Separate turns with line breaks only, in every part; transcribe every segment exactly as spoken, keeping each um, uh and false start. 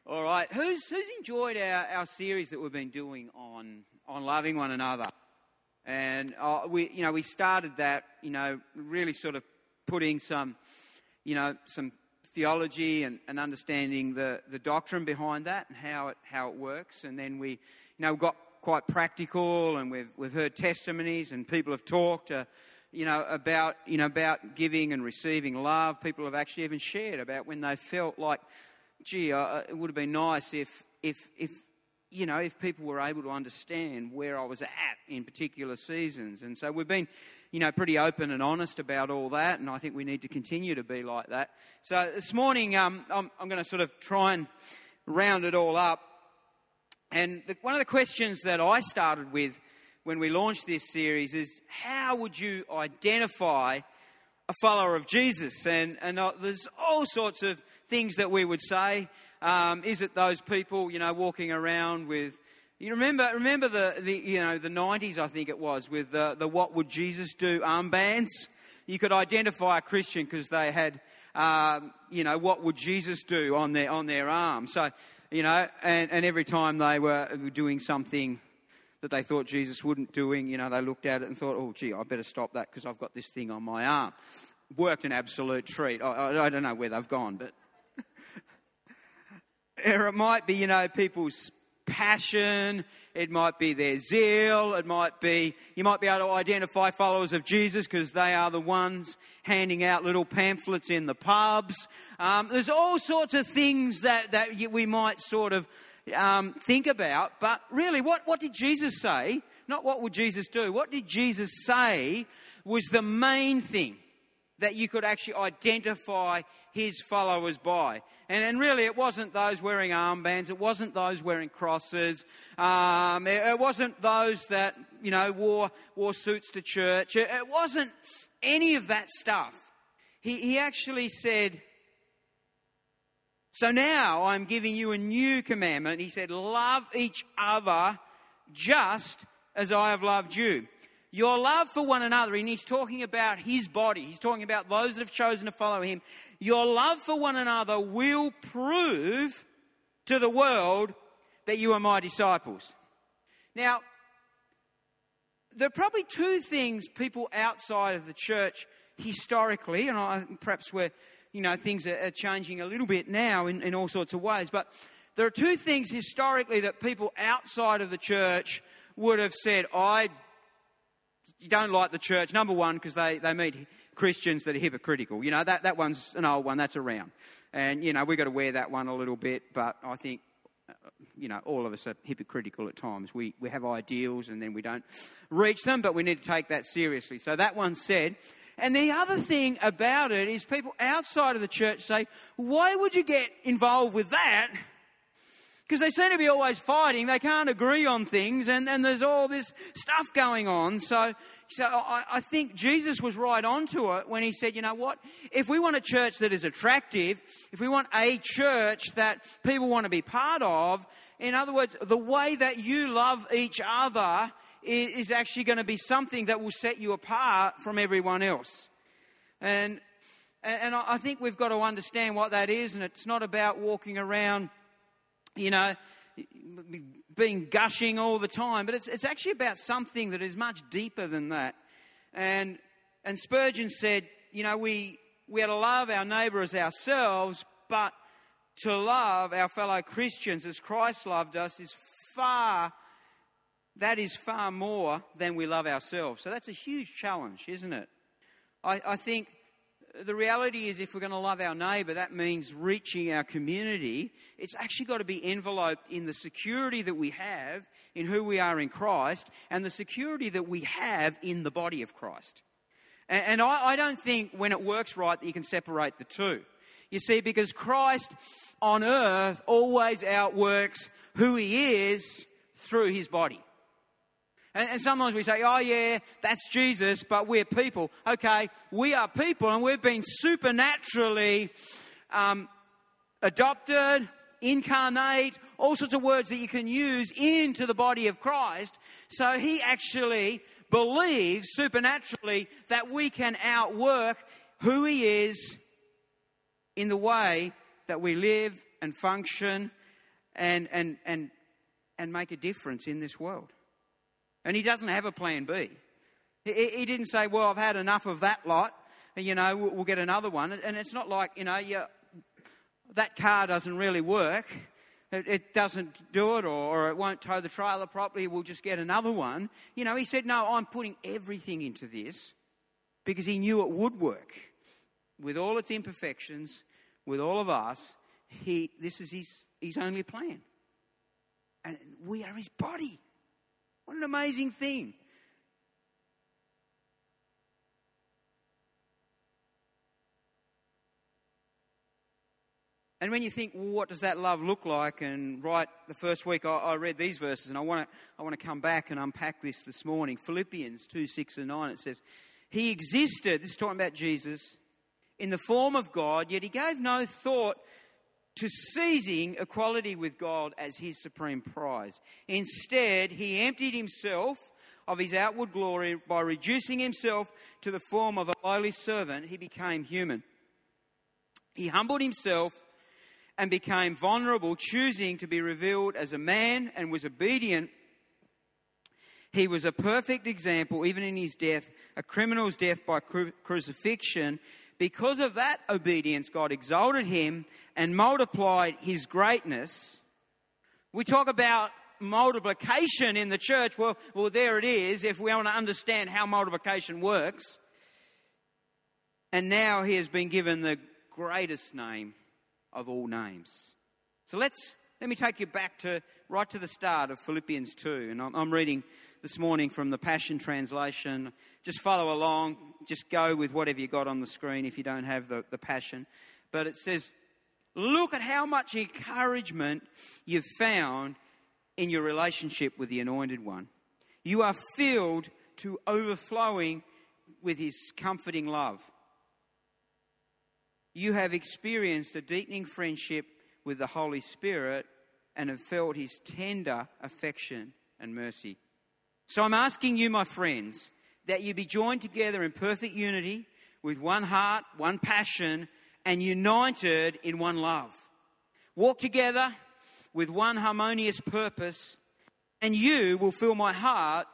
All right, who's who's enjoyed our, our series that we've been doing on on loving one another? And uh, we, you know, we started that, you know, really sort of putting some, you know, some theology and, and understanding the, the doctrine behind that and how it how it works. And then we, you know, got quite practical, and we've we've heard testimonies, and people have talked, uh, you know, about you know about giving and receiving love. People have actually even shared about when they felt like, gee, uh, it would have been nice if, if, if, you know, if people were able to understand where I was at in particular seasons. And so we've been, you know, pretty open and honest about all that, and I think we need to continue to be like that. So this morning, um, I'm, I'm going to sort of try and round it all up. And the, one of the questions that I started with when we launched this series is, how would you identify a follower of Jesus? And, and uh, there's all sorts of things that we would say. Um, is it those people, you know, walking around with, you remember, remember the, the you know, the nineties, I think it was, with the, the What Would Jesus Do armbands? You could identify a Christian because they had, um, you know, What Would Jesus Do on their, on their arm. So, you know, and, and every time they were doing something that they thought Jesus wouldn't doing, you know, they looked at it and thought, oh, gee, I better stop that because I've got this thing on my arm. Worked an absolute treat. I, I, I don't know where they've gone, but... Or it might be, you know, people's passion. It might be their zeal. It might be, you might be able to identify followers of Jesus because they are the ones handing out little pamphlets in the pubs. Um, there's all sorts of things that, that we might sort of um, think about. But really, what, what did Jesus say? Not what would Jesus do. What did Jesus say was the main thing that you could actually identify his followers by. And, and really, it wasn't those wearing armbands. It wasn't those wearing crosses. Um, it, it wasn't those that, you know, wore wore suits to church. It, it wasn't any of that stuff. He, he actually said, so now I'm giving you a new commandment. He said, love each other just as I have loved you. Your love for one another, and he's talking about his body. He's talking about those that have chosen to follow him. Your love for one another will prove to the world that you are my disciples. Now, there are probably two things people outside of the church historically, and I, perhaps we're, you know, things are, are changing a little bit now in, in all sorts of ways, but there are two things historically that people outside of the church would have said, I You don't like the church, number one, because they, they meet Christians that are hypocritical. You know, that, that one's an old one, that's around. And, you know, we've got to wear that one a little bit, but I think, uh, you know, all of us are hypocritical at times. We, we have ideals and then we don't reach them, but we need to take that seriously. So that one's said. And the other thing about it is people outside of the church say, why would you get involved with that? Because they seem to be always fighting. They can't agree on things, and, and there's all this stuff going on. So, so I, I think Jesus was right onto it when he said, you know what? If we want a church that is attractive, if we want a church that people want to be part of, in other words, the way that you love each other is, is actually going to be something that will set you apart from everyone else. And, and I think we've got to understand what that is, and it's not about walking around, you know, being gushing all the time. But it's it's actually about something that is much deeper than that. And and Spurgeon said, you know, we we are to love our neighbour as ourselves, but to love our fellow Christians as Christ loved us is far, that is far more than we love ourselves. So that's a huge challenge, isn't it? I, I think the reality is, if we're going to love our neighbour, that means reaching our community. It's actually got to be enveloped in the security that we have in who we are in Christ and the security that we have in the body of Christ. And, and I, I don't think when it works right that you can separate the two. You see, because Christ on earth always outworks who he is through his body. And, and sometimes we say, oh yeah, that's Jesus, but we're people. Okay, we are people, and we've been supernaturally um, adopted, incarnate, all sorts of words that you can use into the body of Christ. So he actually believes supernaturally that we can outwork who he is in the way that we live and function and and and and make a difference in this world. And he doesn't have a plan B. He, he didn't say, well, I've had enough of that lot, you know, we'll, we'll get another one. And it's not like, you know, you, that car doesn't really work. It, it doesn't do it, or, or it won't tow the trailer properly, we'll just get another one. You know, he said, no, I'm putting everything into this because he knew it would work. With all its imperfections, with all of us, he this is his, his only plan. And we are his body. What an amazing thing. And when you think, well, what does that love look like? And right, the first week I, I read these verses, and I want to I want to come back and unpack this this morning. Philippians two, six and nine, it says, he existed, this is talking about Jesus, in the form of God, yet he gave no thought to seizing equality with God as his supreme prize. Instead, he emptied himself of his outward glory by reducing himself to the form of a lowly servant. He became human. He humbled himself and became vulnerable, choosing to be revealed as a man, and was obedient. He was a perfect example, even in his death, a criminal's death by cru- crucifixion. Because of that obedience, God exalted him and multiplied his greatness. We talk about multiplication in the church. Well, well, there it is, if we want to understand how multiplication works. And now he has been given the greatest name of all names. So let's let me take you back to right to the start of Philippians two, and I'm, I'm reading this morning from the Passion Translation. Just follow along. Just go with whatever you got on the screen if you don't have the, the Passion. But it says, look at how much encouragement you've found in your relationship with the Anointed One. You are filled to overflowing with his comforting love. You have experienced a deepening friendship with the Holy Spirit and have felt his tender affection and mercy. So I'm asking you, my friends, that you be joined together in perfect unity with one heart, one passion, and united in one love. Walk together with one harmonious purpose, and you will fill my heart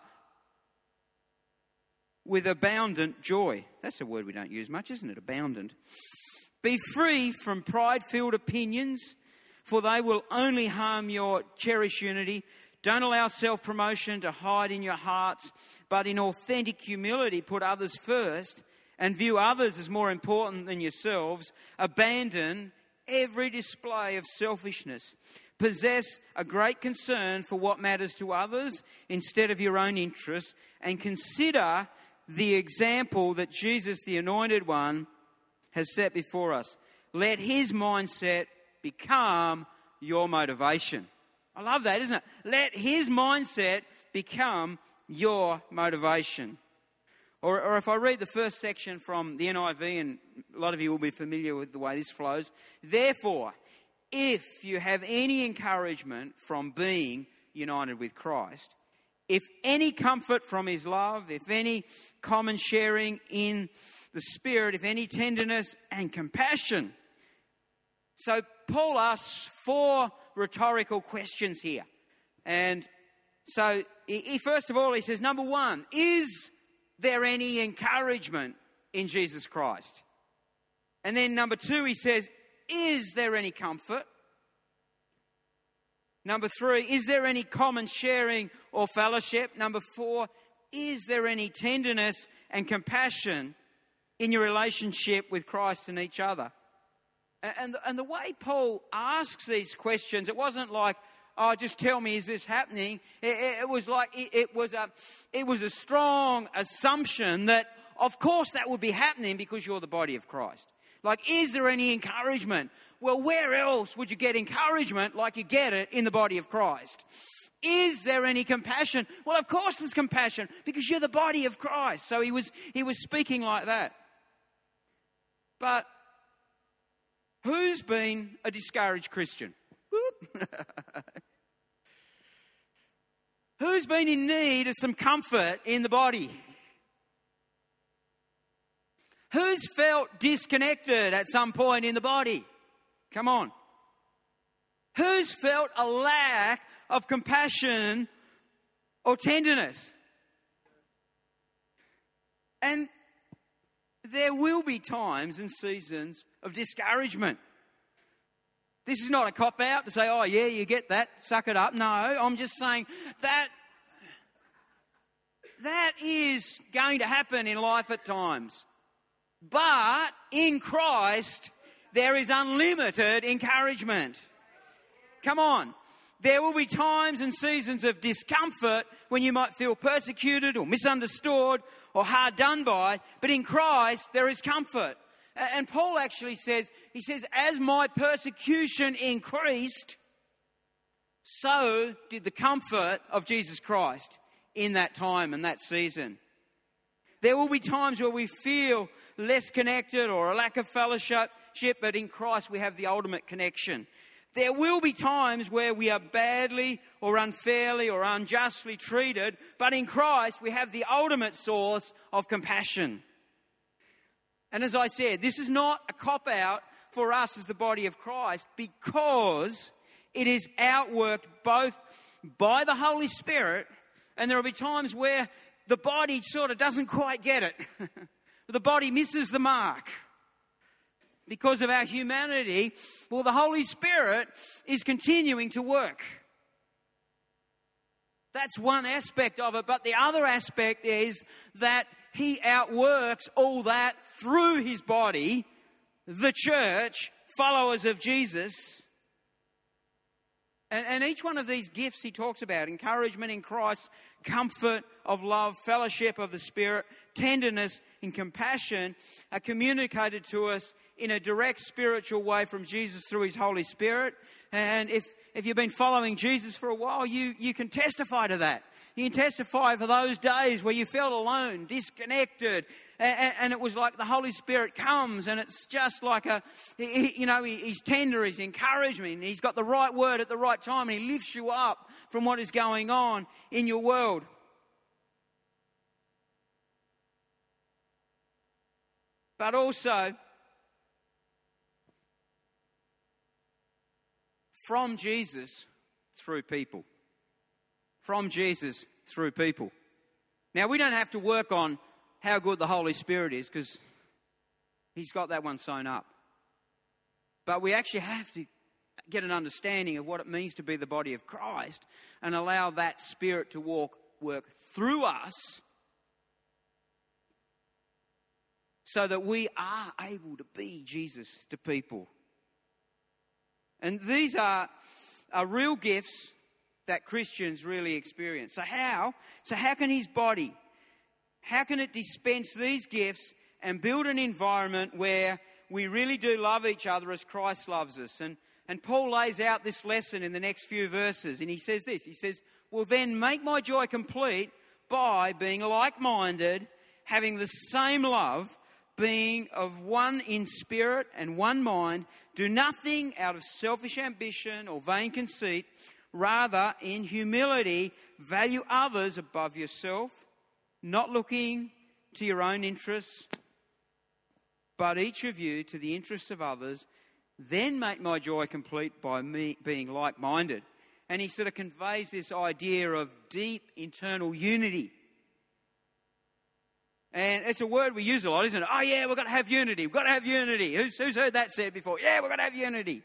with abundant joy. That's a word we don't use much, isn't it? Abundant. Be free from pride-filled opinions, for they will only harm your cherished unity. Don't allow self-promotion to hide in your hearts, but in authentic humility put others first and view others as more important than yourselves. Abandon every display of selfishness. Possess a great concern for what matters to others instead of your own interests, and consider the example that Jesus, the Anointed One, has set before us. Let his mindset become your motivation. I love that, isn't it? Let his mindset become your motivation. Or, or if I read the first section from the N I V, and a lot of you will be familiar with the way this flows. Therefore, if you have any encouragement from being united with Christ, if any comfort from his love, if any common sharing in the Spirit, if any tenderness and compassion. So Paul asks four rhetorical questions here. And so he, he first of all, he says, number one, is there any encouragement in Jesus Christ? And then number two, he says, is there any comfort? Number three, is there any common sharing or fellowship? Number four, is there any tenderness and compassion in your relationship with Christ and each other? And, and the way Paul asks these questions, it wasn't like, oh, just tell me, is this happening? It, it was like, it, it was a, it was a strong assumption that, of course, that would be happening because you're the body of Christ. Like, is there any encouragement? Well, where else would you get encouragement like you get it in the body of Christ? Is there any compassion? Well, of course there's compassion because you're the body of Christ. So he was, he was speaking like that. But who's been a discouraged Christian? Who's been in need of some comfort in the body? Who's felt disconnected at some point in the body? Come on. Who's felt a lack of compassion or tenderness? And there will be times and seasons of discouragement. This is not a cop-out to say, oh, yeah, you get that, suck it up. No, I'm just saying that that is going to happen in life at times. But in Christ, there is unlimited encouragement. Come on. There will be times and seasons of discomfort when you might feel persecuted or misunderstood or hard done by. But in Christ, there is comfort. And Paul actually says, he says, as my persecution increased, so did the comfort of Jesus Christ in that time and that season. There will be times where we feel less connected or a lack of fellowship, but in Christ we have the ultimate connection. There will be times where we are badly or unfairly or unjustly treated, but in Christ we have the ultimate source of compassion. And as I said, this is not a cop-out for us as the body of Christ, because it is outworked both by the Holy Spirit, and there will be times where the body sort of doesn't quite get it. The body misses the mark. Because of our humanity, well, the Holy Spirit is continuing to work. That's one aspect of it, but the other aspect is that He outworks all that through His body, the church, followers of Jesus. And, and each one of these gifts He talks about, encouragement in Christ, comfort of love, fellowship of the Spirit, tenderness and compassion, are communicated to us in a direct spiritual way from Jesus through His Holy Spirit. And if, if you've been following Jesus for a while, you, you can testify to that. You can testify for those days where you felt alone, disconnected, and, and it was like the Holy Spirit comes and it's just like a, he, you know, he, He's tender, He's encouraging, He's got the right word at the right time, and He lifts you up from what is going on in your world. But also, from Jesus through people. From Jesus through people. Now, we don't have to work on how good the Holy Spirit is, because He's got that one sewn up. But we actually have to get an understanding of what it means to be the body of Christ and allow that Spirit to walk, work through us so that we are able to be Jesus to people. And these are, are real gifts that Christians really experience. So how? So how can His body, how can it dispense these gifts and build an environment where we really do love each other as Christ loves us? And, and Paul lays out this lesson in the next few verses, and he says this, he says, well then make my joy complete by being like-minded, having the same love, being of one in spirit and one mind. Do nothing out of selfish ambition or vain conceit. Rather, in humility, value others above yourself, not looking to your own interests, but each of you to the interests of others. Then make my joy complete by me being like-minded. And he sort of conveys this idea of deep internal unity. And it's a word we use a lot, isn't it? Oh yeah, we've got to have unity. We've got to have unity. Who's, who's heard that said before? Yeah, we've got to have unity.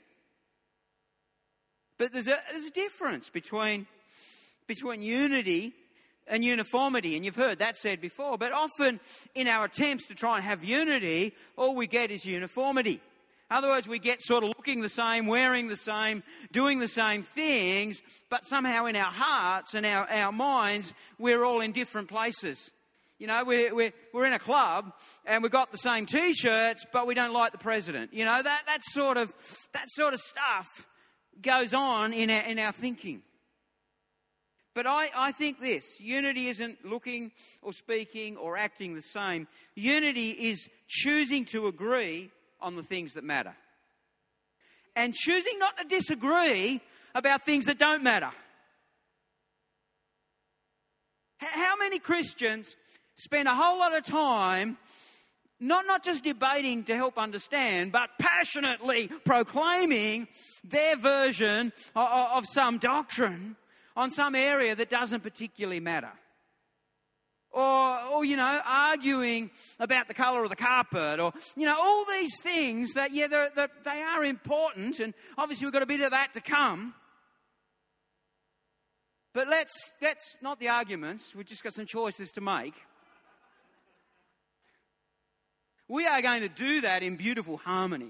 But there's a, there's a difference between, between unity and uniformity. And you've heard that said before. But often in our attempts to try and have unity, all we get is uniformity. Otherwise, we get sort of looking the same, wearing the same, doing the same things, but somehow in our hearts and our, our minds, we're all in different places. You know, we're, we're, we're in a club and we've got the same T-shirts, but we don't like the president. You know, that, that, sort, of, that sort of stuff goes on in our, in our thinking. But I, I think this, unity isn't looking or speaking or acting the same. Unity is choosing to agree on the things that matter. And choosing not to disagree about things that don't matter. How many Christians spend a whole lot of time not, not just debating to help understand, but passionately proclaiming their version of, of some doctrine on some area that doesn't particularly matter. Or, or, you know, arguing about the colour of the carpet, or, you know, all these things that, yeah, they're, they're, they are important, and obviously we've got a bit of that to come. But let's, let's, not the arguments, we've just got some choices to make. We are going to do that in beautiful harmony.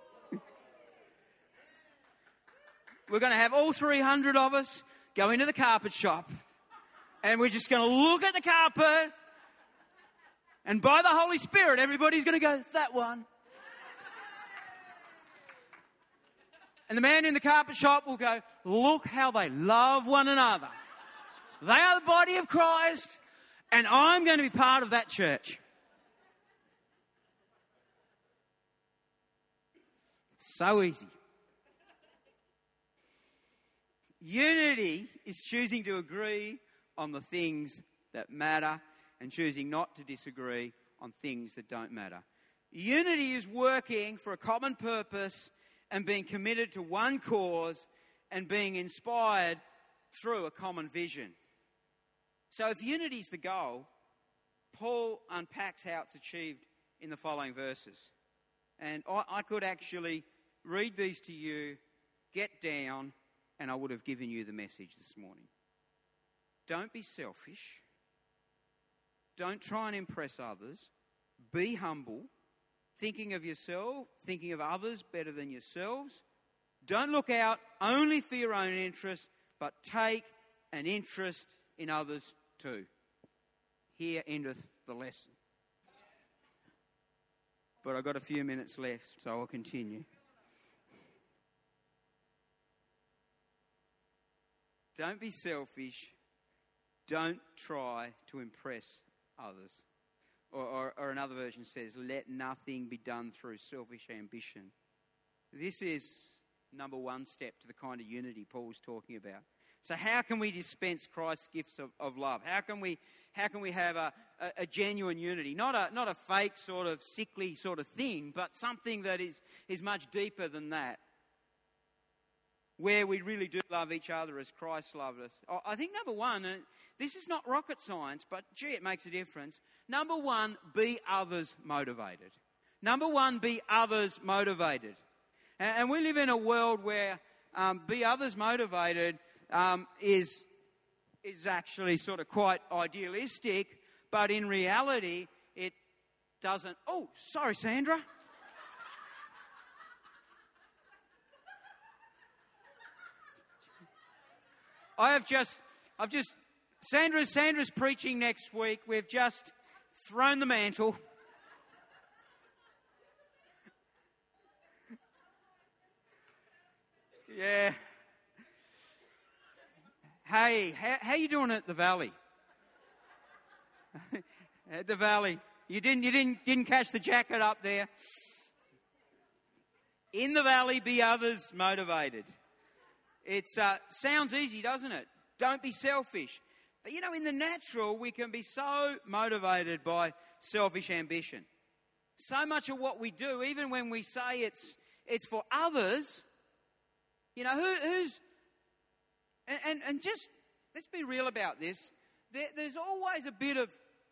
We're going to have all three hundred of us go into the carpet shop, and we're just going to look at the carpet, and by the Holy Spirit, everybody's going to go, that one. And the man in the carpet shop will go, look how they love one another. They are the body of Christ, and I'm going to be part of that church. It's so easy. Unity is choosing to agree on the things that matter and choosing not to disagree on things that don't matter. Unity is working for a common purpose and being committed to one cause and being inspired through a common vision. So if unity is the goal, Paul unpacks how it's achieved in the following verses. And I, I could actually read these to you, get down, and I would have given you the message this morning. Don't be selfish. Don't try and impress others. Be humble. Thinking of yourself, thinking of others better than yourselves. Don't look out only for your own interests, but take an interest in others too. Here endeth the lesson. But I've got a few minutes left, so I'll continue. Don't be selfish. Don't try to impress others. Or, or, or another version says, let nothing be done through selfish ambition. This is number one step to the kind of unity Paul's talking about. So how can we dispense Christ's gifts of, of love? How can we how can we have a, a, a genuine unity? Not a not a fake sort of sickly sort of thing, but something that is, is much deeper than that. Where we really do love each other as Christ loved us. I think number one, and this is not rocket science, but gee, it makes a difference. Number one, be others motivated. Number one, be others motivated. And we live in a world where um, be others motivated um, is, is actually sort of quite idealistic, but in reality, it doesn't... Oh, sorry, Sandra. I have just, I've just, Sandra's, Sandra's preaching next week. We've just thrown the mantle. Yeah. Hey, how, how you doing at the Valley? At the Valley. You didn't, you didn't, didn't catch the jacket up there. In the Valley, be others motivated. It uh, sounds easy, doesn't it? Don't be selfish. But, you know, in the natural, we can be so motivated by selfish ambition. So much of what we do, even when we say it's it's for others, you know, who, who's... And, and, and just, let's be real about this. There, there's always a bit of...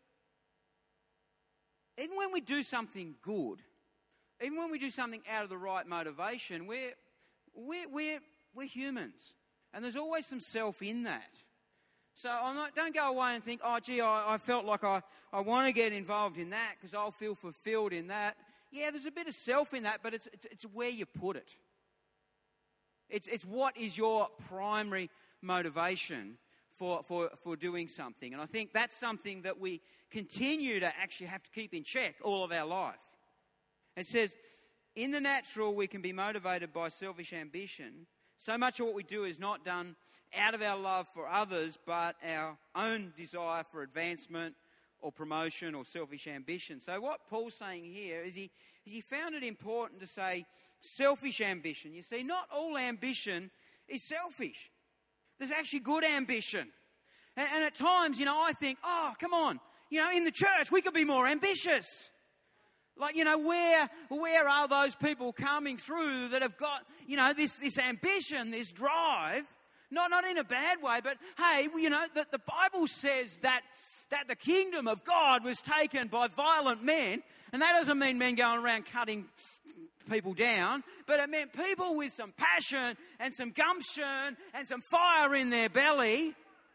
Even when we do something good, even when we do something out of the right motivation, we're we're we're... We're humans, and there's always some self in that. So I'm not, don't go away and think, oh, gee, I, I felt like I, I want to get involved in that because I'll feel fulfilled in that. Yeah, there's a bit of self in that, but it's, it's, it's where you put it. It's, it's what is your primary motivation for, for, for doing something. And I think that's something that we continue to actually have to keep in check all of our life. It says, in the natural, we can be motivated by selfish ambition. So much of what we do is not done out of our love for others, but our own desire for advancement or promotion or selfish ambition. So what Paul's saying here is he, is he found it important to say selfish ambition. You see, not all ambition is selfish. There's actually good ambition. And, and at times, you know, I think, oh, come on, you know, in the church, we could be more ambitious. Like, you know, where where are those people coming through that have got, you know, this, this ambition, this drive? Not not in a bad way, but hey, you know, the, the Bible says that, that the kingdom of God was taken by violent men. And that doesn't mean men going around cutting people down, but it meant people with some passion and some gumption and some fire in their belly.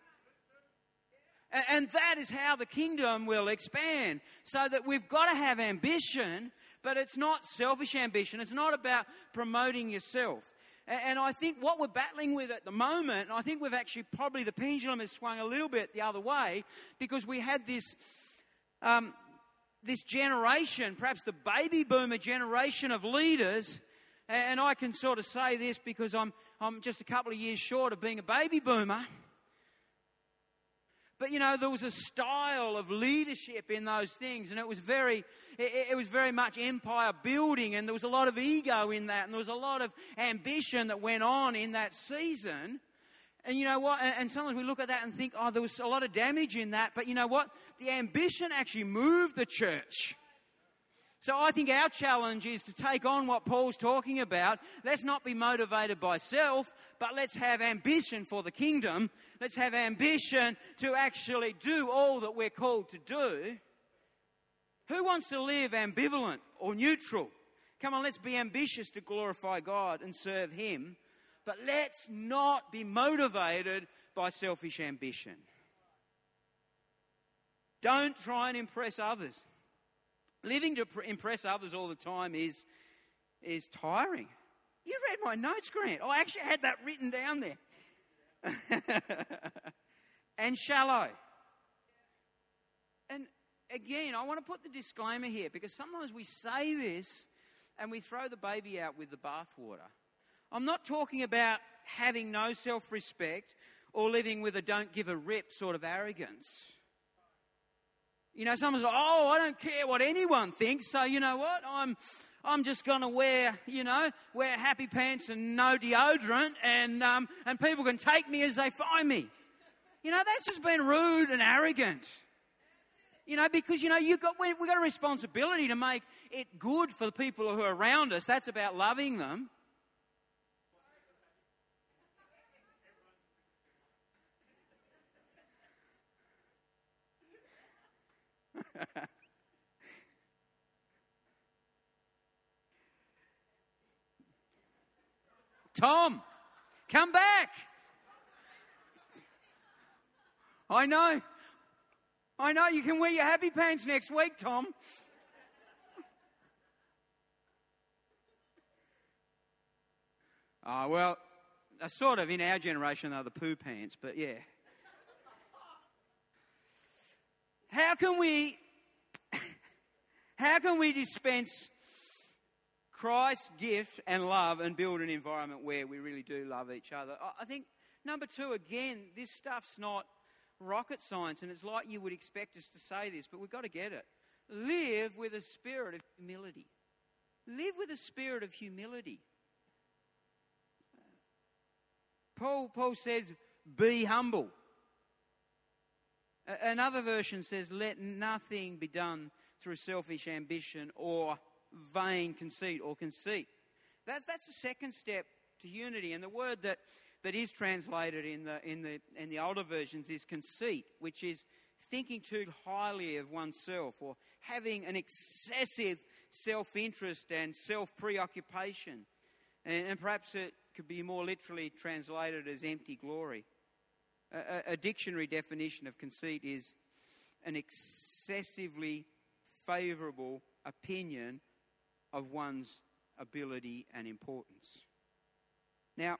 And that is how the kingdom will expand. So that we've got to have ambition, but it's not selfish ambition. It's not about promoting yourself. And I think what we're battling with at the moment, and I think we've actually probably the pendulum has swung a little bit the other way, because we had this um, this generation, perhaps the baby boomer generation of leaders. And I can sort of say this because I'm I'm just a couple of years short of being a baby boomer. But, you know, there was a style of leadership in those things, and it was very, it, it was very much empire building, and there was a lot of ego in that, and there was a lot of ambition that went on in that season. And you know what? And, and sometimes we look at that and think, oh, there was a lot of damage in that. But you know what? The ambition actually moved the church. So I think our challenge is to take on what Paul's talking about. Let's not be motivated by self, but let's have ambition for the kingdom. Let's have ambition to actually do all that we're called to do. Who wants to live ambivalent or neutral? Come on, let's be ambitious to glorify God and serve Him. But let's not be motivated by selfish ambition. Don't try and impress others. Living to impress others all the time is, is tiring. You read my notes, Grant. I actually had that written down there. And shallow. And again, I want to put the disclaimer here, because sometimes we say this and we throw the baby out with the bathwater. I'm not talking about having no self-respect or living with a don't give a rip sort of arrogance. You know, someone's like, oh, I don't care what anyone thinks, so you know what, I'm I'm just going to wear, you know, wear happy pants and no deodorant, and um, and people can take me as they find me. You know, that's just been rude and arrogant. You know, because, you know, you've got, we've got a responsibility to make it good for the people who are around us. That's about loving them. Tom, come back. I know. I know you can wear your happy pants next week, Tom. Oh, well, uh, sort of in our generation, they're the poo pants, but yeah. How can we, how can we dispense Christ's gift and love and build an environment where we really do love each other? I think, number two, again, this stuff's not rocket science, and it's like you would expect us to say this, but we've got to get it. Live with a spirit of humility. Live with a spirit of humility. Paul, Paul says, be humble. Another version says, let nothing be done through selfish ambition or vain conceit or conceit. That's, that's the second step to unity. And the word that, that is translated in the, in, the, in the older versions is conceit, which is thinking too highly of oneself or having an excessive self-interest and self-preoccupation. And, and perhaps it could be more literally translated as empty glory. A, a dictionary definition of conceit is an excessively favourable opinion of one's ability and importance. Now,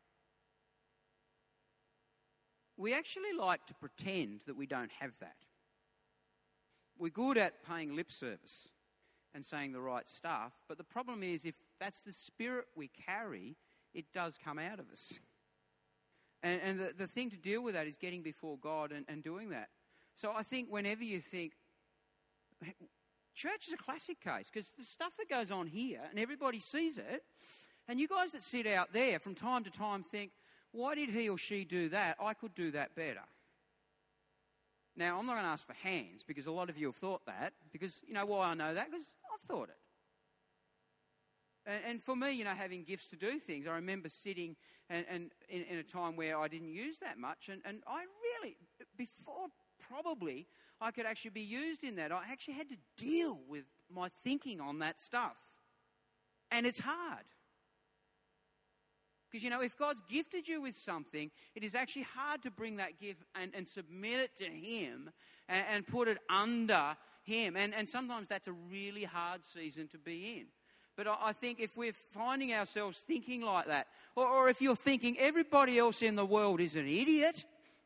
we actually like to pretend that we don't have that. We're good at paying lip service and saying the right stuff, but the problem is if that's the spirit we carry, it does come out of us. And, and the, the thing to deal with that is getting before God and, and doing that. So I think whenever you think, church is a classic case, because the stuff that goes on here, and everybody sees it, and you guys that sit out there from time to time think, why did he or she do that? I could do that better. Now, I'm not going to ask for hands because a lot of you have thought that. Because, you know why I know that? Because I've thought it. And, and for me, you know, having gifts to do things, I remember sitting and, and in, in a time where I didn't use that much. And, and I really, before probably I could actually be used in that, I actually had to deal with my thinking on that stuff. And it's hard. Because, you know, if God's gifted you with something, it is actually hard to bring that gift and, and submit it to Him and, and put it under Him. And, and sometimes that's a really hard season to be in. But I, I think if we're finding ourselves thinking like that, or, or if you're thinking everybody else in the world is an idiot,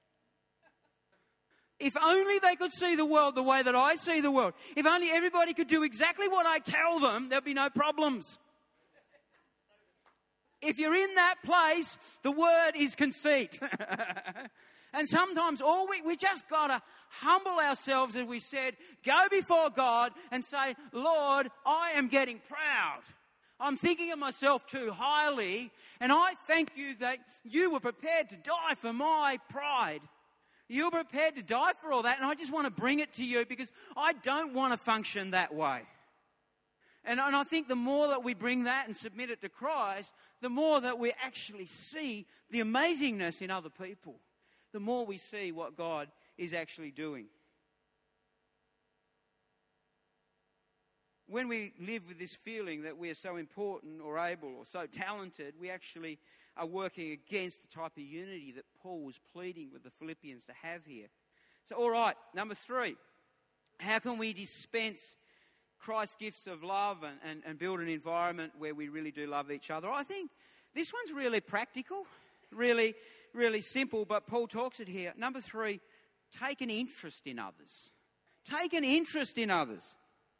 if only they could see the world the way that I see the world, if only everybody could do exactly what I tell them, there'd be no problems. If you're in that place, the word is conceit. And sometimes all we, we just got to humble ourselves, as we said, go before God and say, Lord, I am getting proud. I'm thinking of myself too highly, and I thank you that you were prepared to die for my pride. You were prepared to die for all that, and I just want to bring it to you because I don't want to function that way. And, and I think the more that we bring that and submit it to Christ, the more that we actually see the amazingness in other people, the more we see what God is actually doing. When we live with this feeling that we are so important or able or so talented, we actually are working against the type of unity that Paul was pleading with the Philippians to have here. So, all right, number three, how can we dispense Christ's gifts of love and, and, and build an environment where we really do love each other? I think this one's really practical, really, really simple, but Paul talks it here. Number three, take an interest in others. Take an interest in others.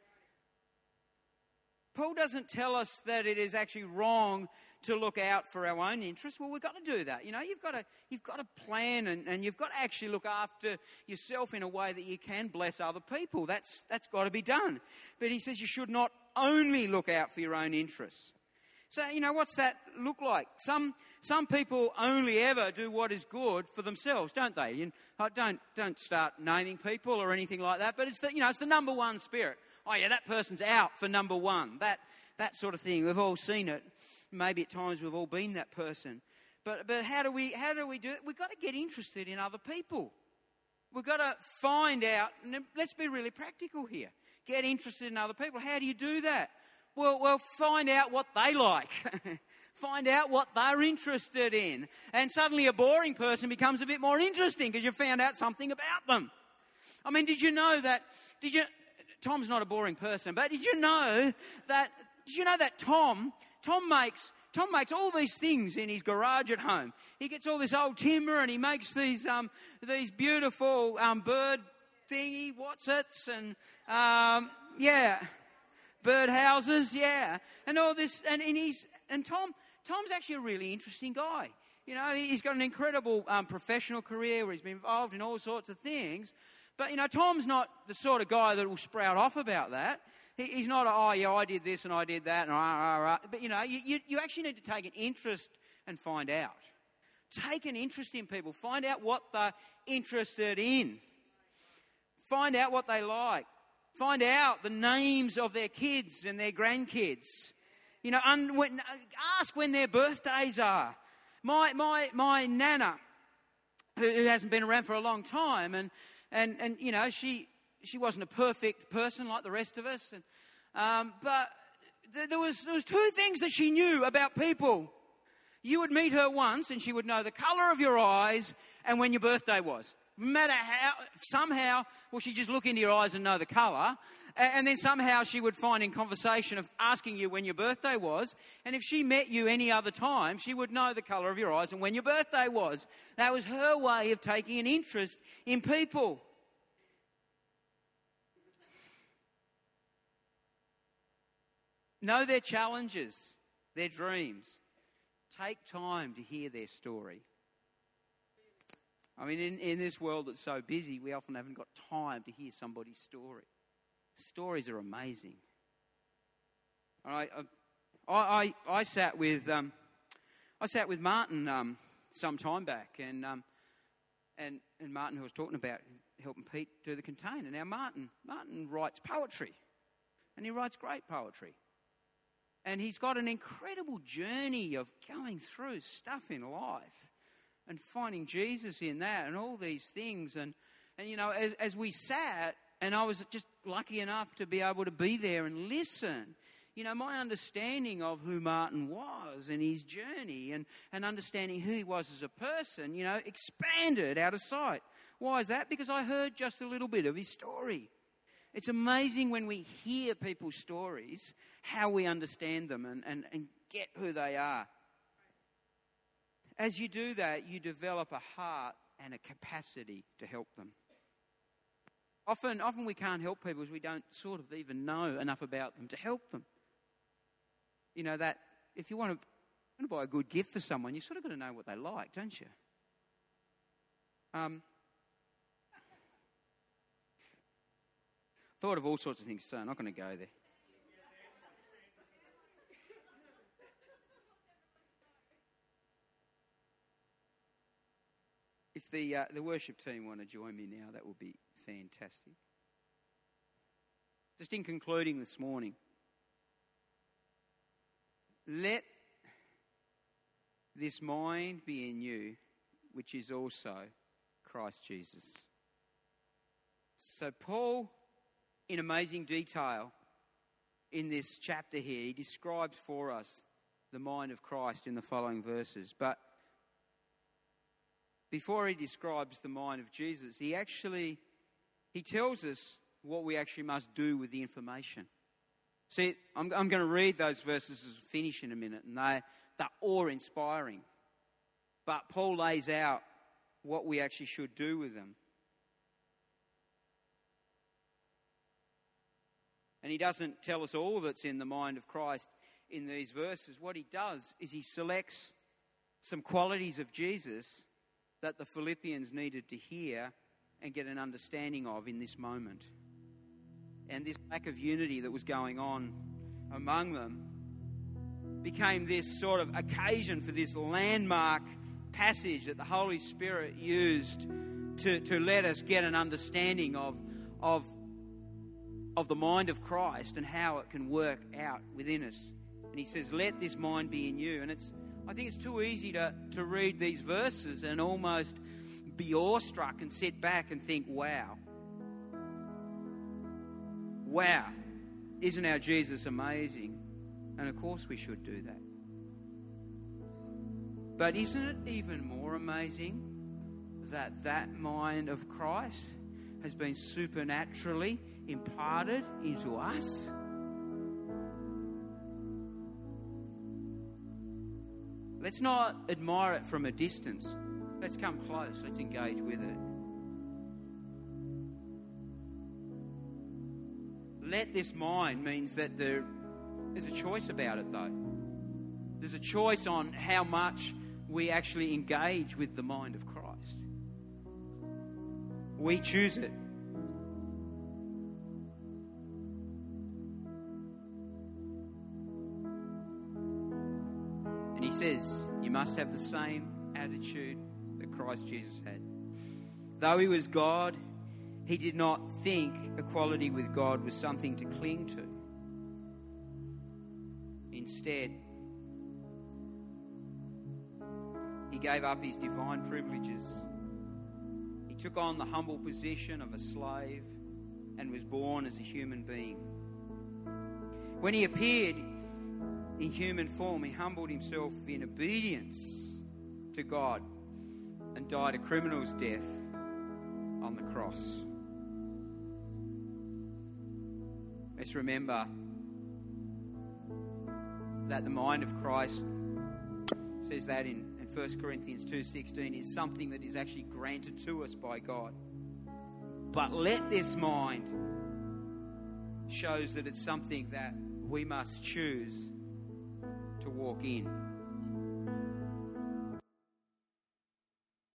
Paul doesn't tell us that it is actually wrong to look out for our own interests. Well, we've got to do that. You know, you've got to you've got to plan and, and you've got to actually look after yourself in a way that you can bless other people. That's that's got to be done. But he says you should not only look out for your own interests. So, you know, what's that look like? Some some people only ever do what is good for themselves, don't they? You know, don't don't start naming people or anything like that. But it's the you know it's the number one spirit. Oh yeah, that person's out for number one. That that sort of thing. We've all seen it. Maybe at times we've all been that person. But but how do we how do we do it? We've got to get interested in other people. We've got to find out. And let's be really practical here. Get interested in other people. How do you do that? Well, well, find out what they like. Find out what they're interested in. And suddenly a boring person becomes a bit more interesting because you found out something about them. I mean, did you know that, did you, Tom's not a boring person, but did you know that, did you know that Tom, Tom makes, Tom makes all these things in his garage at home. He gets all this old timber and he makes these, um, these beautiful, um, bird thingy, what's-its, and, um, yeah. bird houses, yeah, and all this, and, and he's and Tom. Tom's actually a really interesting guy. You know, he's got an incredible um, professional career where he's been involved in all sorts of things. But you know, Tom's not the sort of guy that will sprout off about that. He, he's not, a, oh yeah, I did this and I did that, and rah, rah, rah. But you know, you, you you actually need to take an interest and find out. Take an interest in people. Find out what they're interested in. Find out what they like. Find out the names of their kids and their grandkids. You know, un, when, ask when their birthdays are. My my my nana, who, who hasn't been around for a long time, and and and you know, she she wasn't a perfect person like the rest of us, and um, but th- there was there was two things that she knew about people. You would meet her once, and she would know the colour of your eyes and when your birthday was. No matter how, somehow, well, she'd just look into your eyes and know the colour. And then somehow she would find in conversation of asking you when your birthday was. And if she met you any other time, she would know the colour of your eyes and when your birthday was. That was her way of taking an interest in people. Know their challenges, their dreams. Take time to hear their story. I mean, in, in this world that's so busy, we often haven't got time to hear somebody's story. Stories are amazing. I I I, I sat with um, I sat with Martin um, some time back, and um, and, and Martin, who was talking about helping Pete do the container. Now, Martin, Martin writes poetry, and he writes great poetry. And he's got an incredible journey of going through stuff in life and finding Jesus in that and all these things. And, and you know, as, as we sat, and I was just lucky enough to be able to be there and listen, you know, my understanding of who Martin was and his journey and, and understanding who he was as a person, you know, expanded out of sight. Why is that? Because I heard just a little bit of his story. It's amazing when we hear people's stories, how we understand them and, and, and get who they are. As you do that, you develop a heart and a capacity to help them. Often, often we can't help people because we don't sort of even know enough about them to help them. You know, that if you want to, want to buy a good gift for someone, you sort of got to know what they like, don't you? Um... Thought of all sorts of things, so I'm not going to go there. If the uh, the worship team want to join me now, that would be fantastic. Just in concluding this morning, let this mind be in you, which is also Christ Jesus. So Paul, in amazing detail in this chapter here, he describes for us the mind of Christ in the following verses. But before he describes the mind of Jesus, he actually, he tells us what we actually must do with the information. See, I'm, I'm going to read those verses as we finish in a minute, and they, they're awe-inspiring. But Paul lays out what we actually should do with them. And he doesn't tell us all that's in the mind of Christ in these verses. What he does is he selects some qualities of Jesus that the Philippians needed to hear and get an understanding of in this moment. And this lack of unity that was going on among them became this sort of occasion for this landmark passage that the Holy Spirit used to, to let us get an understanding of, of of the mind of Christ and how it can work out within us. And he says, let this mind be in you. And it's, I think it's too easy to, to read these verses and almost be awestruck and sit back and think, wow. Wow. Isn't our Jesus amazing? And of course we should do that. But isn't it even more amazing that that mind of Christ has been supernaturally imparted into us? Let's not admire it from a distance. Let's come close. Let's engage with it. Let this mind means that there is a choice about it, though. There's a choice on how much we actually engage with the mind of Christ. We choose it. And he says, you must have the same attitude that Christ Jesus had. Though he was God, he did not think equality with God was something to cling to. Instead, he gave up his divine privileges. He took on the humble position of a slave and was born as a human being. When he appeared in human form, he humbled himself in obedience to God and died a criminal's death on the cross. Let's remember that the mind of Christ, says that in, in First Corinthians two sixteen, is something that is actually granted to us by God. But let this mind shows that it's something that we must choose to walk in.